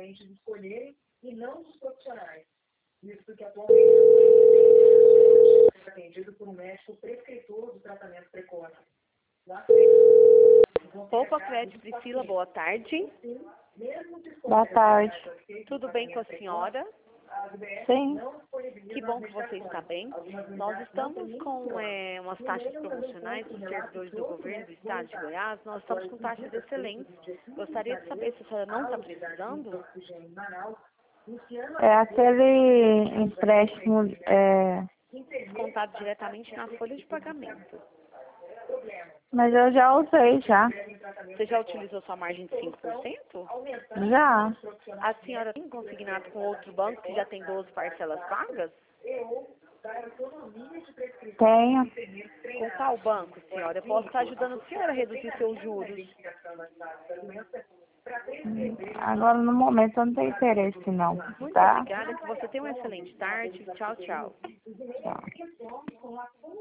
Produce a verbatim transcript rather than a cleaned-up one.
clientes escolherem e não dos profissionais. Isso porque atualmente é atendido por um médico prescritor do tratamento precoce. Poupa Crédito, Priscila, boa tarde. Boa tarde. Tudo bem com a senhora? Sim. Que bom que você está bem. Nós estamos com é, umas taxas promocionais para os servidores do governo do estado de Goiás. Nós estamos com taxas excelentes. Gostaria de saber se a senhora não está precisando. É aquele empréstimo, é... Descontado diretamente na folha de pagamento. mas eu já usei já. Você já utilizou sua margem de cinco por cento? Já. A senhora tem consignado com outro banco que já tem doze parcelas pagas? Tenho. Com qual banco, senhora? Eu posso estar ajudando a senhora a reduzir seus juros. Hum, Agora, no momento, eu não tenho interesse, não. Muito Tá? obrigada, que você tenha uma excelente tarde. Tchau, tchau. Tchau.